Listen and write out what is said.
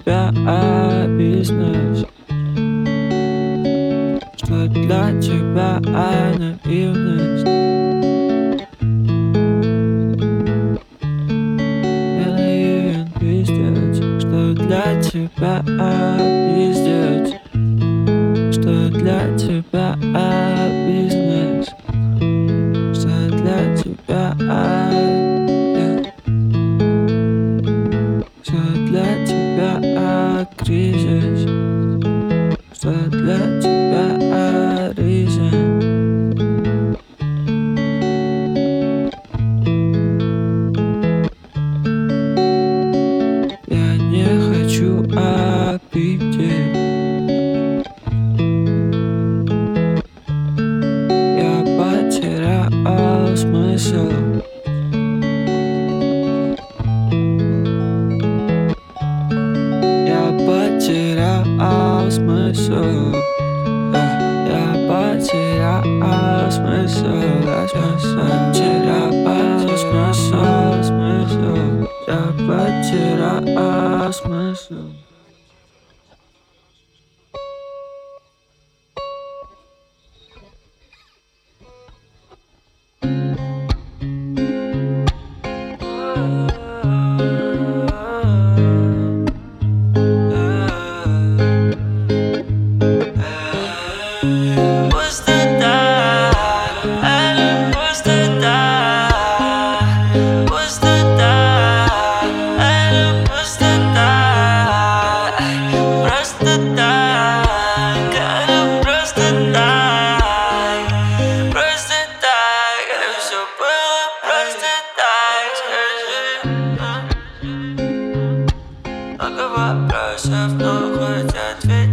тебя бизнес, что для тебя наивность. Я наивен, пиздец, что для тебя пиздец, что для тебя бизнес, что для тебя что для тебя кризис, что для тебя reason. Я не хочу обидеть. Я потерял смысл. Я потерял смысл. Я потерял смысл. Я потерял смысл. Я потерял смысл. Много вопросов, но хоть ответь.